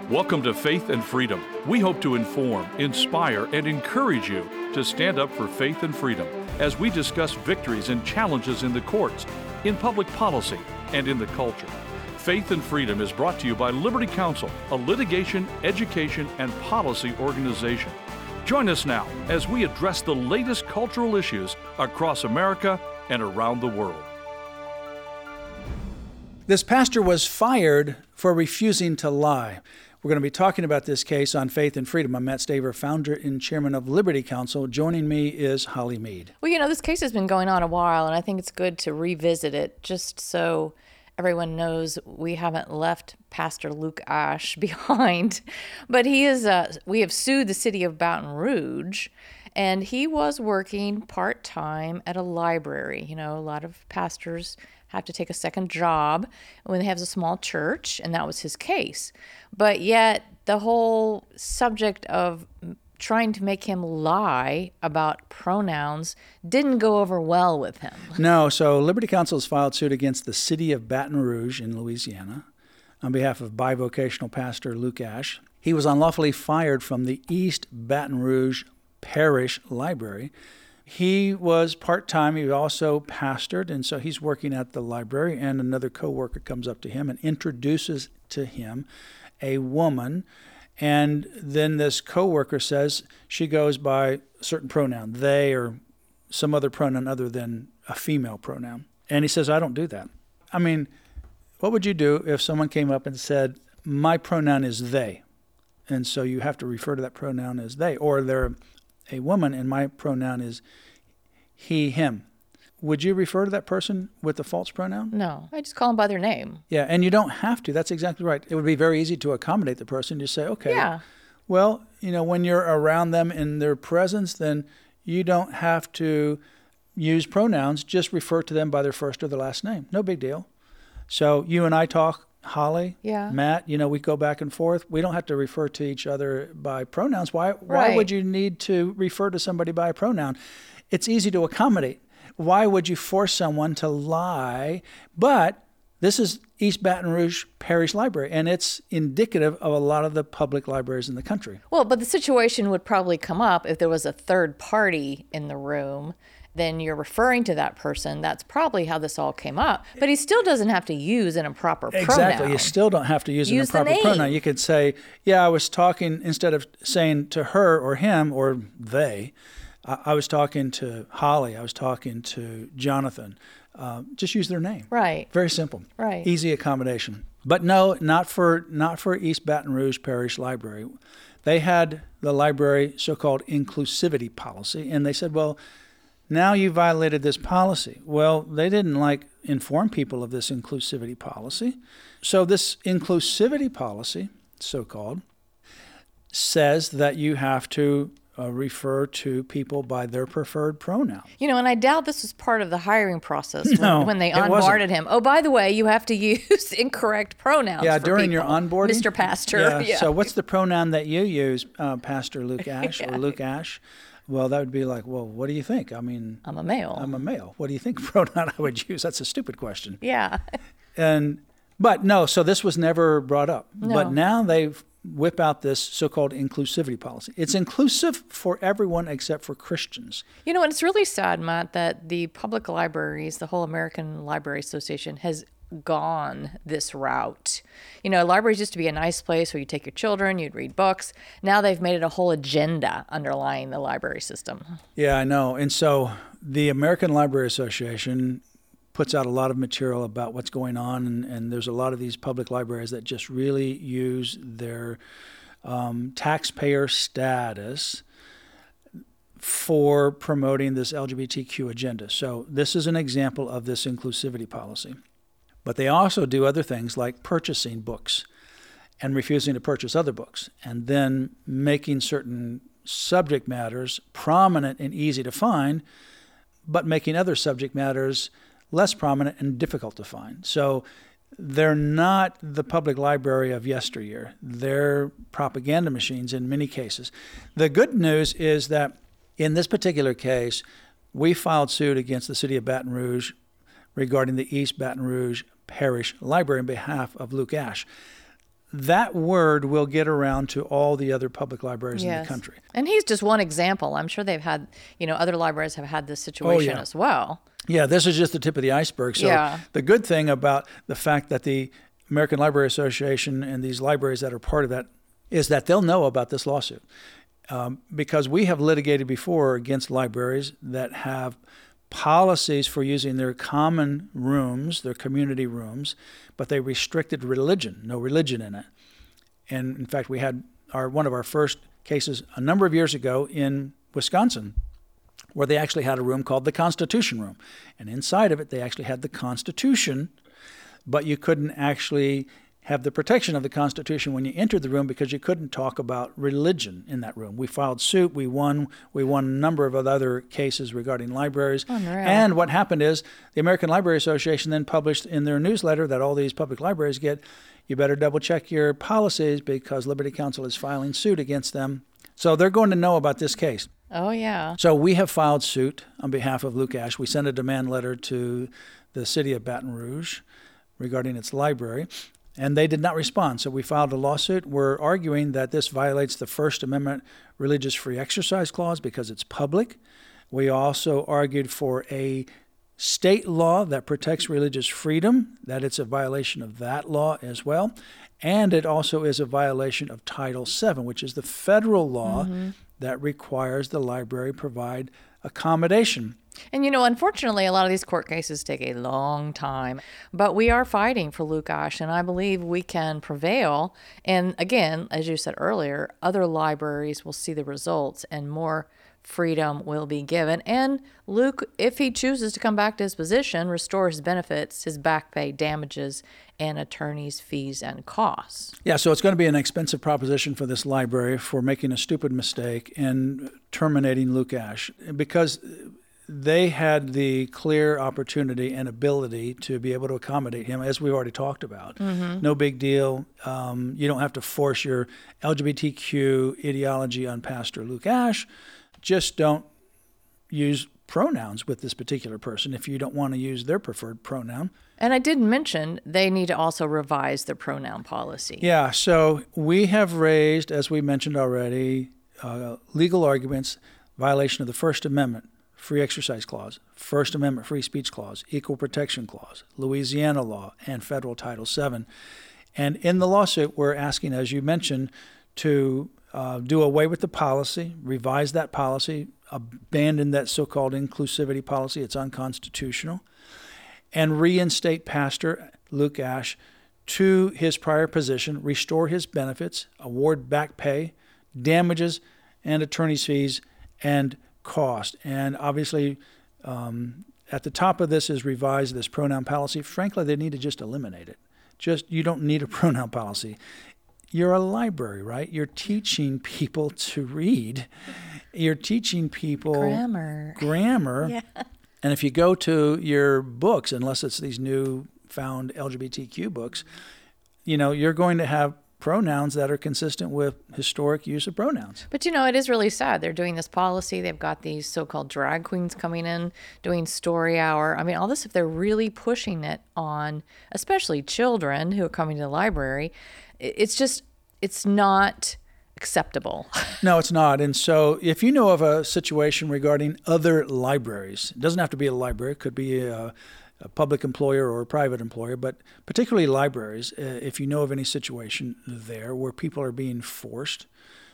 Welcome to Faith and Freedom. We hope to inform, inspire, and encourage you to stand up for faith and freedom as we discuss victories and challenges in the courts, in public policy, and in the culture. Faith and Freedom is brought to you by Liberty Counsel, a litigation, education, and policy organization. Join us now as we address the latest cultural issues across America and around the world. This pastor was fired for refusing to lie. We're going to be talking about this case on Faith and Freedom. I'm Matt Staver, founder and chairman of Liberty Counsel. Joining me is Holly Mead. Well, this case has been going on a while, and I think it's good to revisit it just so everyone knows we haven't left Pastor Luke Ashe behind. But he is. We have sued the city of Baton Rouge, and he was working part-time at a library. A lot of pastors have to take a second job when they have a small church, and that was his case. But yet the whole subject of trying to make him lie about pronouns didn't go over well with him. No, so Liberty Counsel has filed suit against the city of Baton Rouge in Louisiana on behalf of bivocational pastor Luke Ashe. He was unlawfully fired from the East Baton Rouge Parish Library. He was part-time. He also pastored, and so he's working at the library, and another co-worker comes up to him and introduces to him a woman, and then this co-worker says she goes by a certain pronoun, they or some other pronoun other than a female pronoun. And he says, I don't do that. I mean, what would you do if someone came up and said, my pronoun is they, and so you have to refer to that pronoun as they, or they're a woman and my pronoun is he, him. Would you refer to that person with the false pronoun? No, I just call them by their name. Yeah, and you don't have to. That's exactly right. It would be very easy to accommodate the person. You say, okay, yeah. Well, when you're around them in their presence, then you don't have to use pronouns. Just refer to them by their first or their last name. No big deal. So you and I talk, Holly, yeah. Matt, we go back and forth. We don't have to refer to each other by pronouns. Why Right. would you need to refer to somebody by a pronoun? It's easy to accommodate. Why would you force someone to lie? But this is East Baton Rouge Parish Library, and it's indicative of a lot of the public libraries in the country. Well, but the situation would probably come up if there was a third party in the room. Then you're referring to that person. That's probably how this all came up. But he still doesn't have to use an improper pronoun. Exactly. You still don't have to use an improper pronoun. You could say, I was talking, instead of saying to her or him or they, I was talking to Holly. I was talking to Jonathan. Just use their name. Right. Very simple. Right. Easy accommodation. But no, not for East Baton Rouge Parish Library. They had the library so-called inclusivity policy, and they said, well, now you violated this policy. Well, they didn't inform people of this inclusivity policy. So this inclusivity policy, so-called, says that you have to refer to people by their preferred pronoun. And I doubt this was part of the hiring process when they wasn't. him. Oh, by the way, you have to use incorrect pronouns. Yeah, for during people. your onboarding, Mr. Pastor. Yeah. So what's the pronoun that you use, Pastor Luke Ashe or Luke Ashe? Well, that would be like, well, what do you think? I mean, I'm a male. I'm a male. What do you think pronoun I would use? That's a stupid question. Yeah. But no, so this was never brought up. No. But now they whip out this so-called inclusivity policy. It's inclusive for everyone except for Christians. And it's really sad, Matt, that the public libraries, the whole American Library Association, has gone this route. Libraries used to be a nice place where you take your children, you'd read books. Now they've made it a whole agenda underlying the library system. Yeah, I know. And so the American Library Association puts out a lot of material about what's going on, and there's a lot of these public libraries that just really use their taxpayer status for promoting this LGBTQ agenda. So this is an example of this inclusivity policy. But they also do other things like purchasing books and refusing to purchase other books, and then making certain subject matters prominent and easy to find, but making other subject matters less prominent and difficult to find. So they're not the public library of yesteryear. They're propaganda machines in many cases. The good news is that in this particular case, we filed suit against the city of Baton Rouge regarding the East Baton Rouge Parish Library on behalf of Luke Ashe. that word will get around to all the other public libraries in the country. And he's just one example. I'm sure they've had, other libraries have had this situation as well. Yeah, this is just the tip of the iceberg. So the good thing about the fact that the American Library Association and these libraries that are part of that is that they'll know about this lawsuit. Because we have litigated before against libraries that have policies for using their common rooms, their community rooms, but they restricted religion, no religion in it. And in fact, we had one of our first cases a number of years ago in Wisconsin, where they actually had a room called the Constitution Room. And inside of it, they actually had the Constitution, but you couldn't actually have the protection of the Constitution when you entered the room because you couldn't talk about religion in that room. We filed suit. We won a number of other cases regarding libraries. And what happened is the American Library Association then published in their newsletter that all these public libraries get, you better double check your policies because Liberty Counsel is filing suit against them. So they're going to know about this case. Oh, yeah. So we have filed suit on behalf of Luke Ashe. We sent a demand letter to the city of Baton Rouge regarding its library. And they did not respond. So we filed a lawsuit. We're arguing that this violates the First Amendment Religious Free Exercise Clause because it's public. We also argued for a state law that protects religious freedom, that it's a violation of that law as well. And it also is a violation of Title VII, which is the federal law that requires the library provide accommodation. And, unfortunately, a lot of these court cases take a long time, but we are fighting for Luke Ashe, and I believe we can prevail. And again, as you said earlier, other libraries will see the results and more freedom will be given. And Luke, if he chooses to come back to his position, restore his benefits, his back pay, damages, and attorney's fees and costs. Yeah, so it's going to be an expensive proposition for this library for making a stupid mistake in terminating Luke Ashe because they had the clear opportunity and ability to be able to accommodate him, as we've already talked about. No big deal. You don't have to force your LGBTQ ideology on Pastor Luke Ashe. Just don't use pronouns with this particular person if you don't want to use their preferred pronoun. And I did mention they need to also revise their pronoun policy. Yeah, so we have raised, as we mentioned already, legal arguments, violation of the First Amendment, Free Exercise Clause, First Amendment Free Speech Clause, Equal Protection Clause, Louisiana law, and federal Title VII. And in the lawsuit, we're asking, as you mentioned, to do away with the policy, revise that policy, abandon that so-called inclusivity policy, it's unconstitutional, and reinstate Pastor Luke Ashe to his prior position, restore his benefits, award back pay, damages, and attorney's fees, and cost. And obviously, at the top of this is revise this pronoun policy. Frankly, they need to just eliminate it. You don't need a pronoun policy. You're a library, right? You're teaching people to read. You're teaching people grammar. Yeah. And if you go to your books, unless it's these new found LGBTQ books, you're going to have pronouns that are consistent with historic use of pronouns. But it is really sad. They're doing this policy. They've got these so-called drag queens coming in, doing story hour. I mean, all this, if they're really pushing it on, especially children who are coming to the library, it's not acceptable. No, it's not. And so if you know of a situation regarding other libraries, it doesn't have to be a library, it could be a public employer or a private employer, but particularly libraries, if you know of any situation there where people are being forced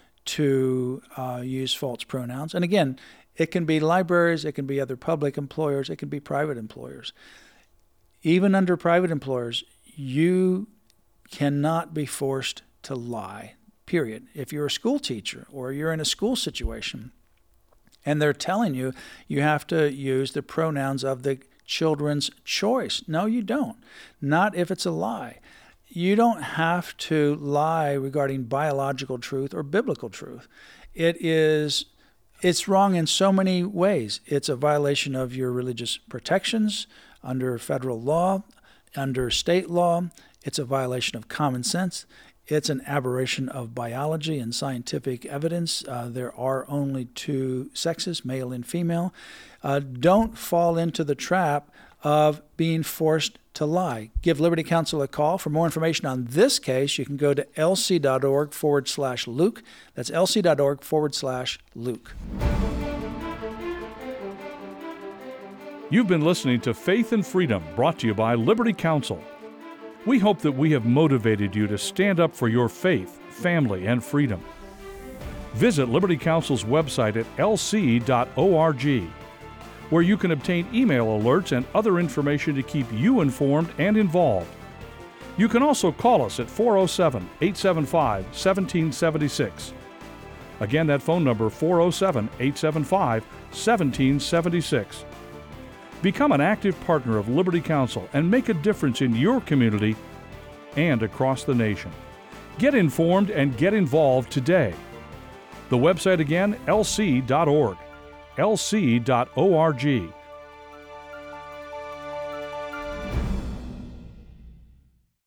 to use false pronouns. And again, it can be libraries, it can be other public employers, it can be private employers. Even under private employers, you cannot be forced to lie, period. If you're a school teacher or you're in a school situation and they're telling you you have to use the pronouns of the children's choice. No, you don't. Not if it's a lie. You don't have to lie regarding biological truth or biblical truth. It's wrong in so many ways. It's a violation of your religious protections under federal law, under state law. It's a violation of common sense. It's an aberration of biology and scientific evidence. There are only two sexes, male and female. Don't fall into the trap of being forced to lie. Give Liberty Counsel a call. For more information on this case, you can go to lc.org/Luke. That's lc.org/Luke. You've been listening to Faith and Freedom, brought to you by Liberty Counsel. We hope that we have motivated you to stand up for your faith, family, and freedom. Visit Liberty Counsel's website at lc.org, where you can obtain email alerts and other information to keep you informed and involved. You can also call us at 407-875-1776. Again, that phone number, 407-875-1776. Become an active partner of Liberty Counsel and make a difference in your community and across the nation. Get informed and get involved today. The website again, lc.org, lc.org.